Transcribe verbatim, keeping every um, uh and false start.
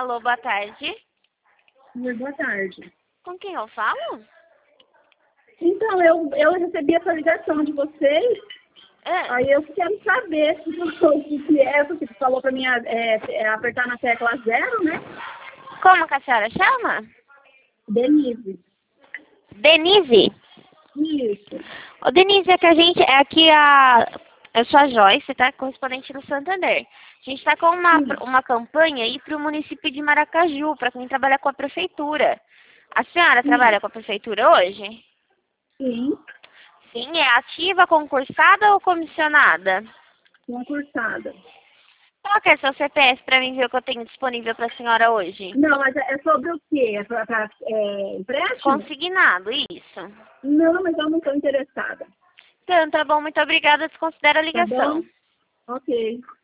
Alô, boa tarde. Muito boa tarde. Com quem eu falo? Então, eu, eu recebi essa ligação de vocês, É. aí eu quero saber o que, que é, você falou para mim é, é, apertar na tecla zero, né? Como que a senhora chama? Denise. Denise. Isso. Ô, Denise, é que a gente, é aqui a... Eu sou a Joyce, tá? Correspondente do Santander. A gente está com uma, uma campanha aí para o município de Maracaju, para quem trabalha com a prefeitura. A senhora Sim. trabalha com a prefeitura hoje? Sim, Sim, é ativa, concursada ou comissionada? concursada. Qual que é seu C P F para mim ver o que eu tenho disponível para a senhora hoje? Não, mas é é sobre o quê? É para é, empréstimo? Consignado, isso. Não, mas eu não estou interessada. Então, tá bom, muito obrigada, desconsidera a Tá bom? ligação. Ok.